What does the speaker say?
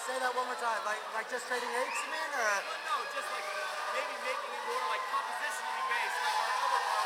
Say that one more time. Like just trading apes, you mean, or? No, just like maybe making it more like compositionally based, like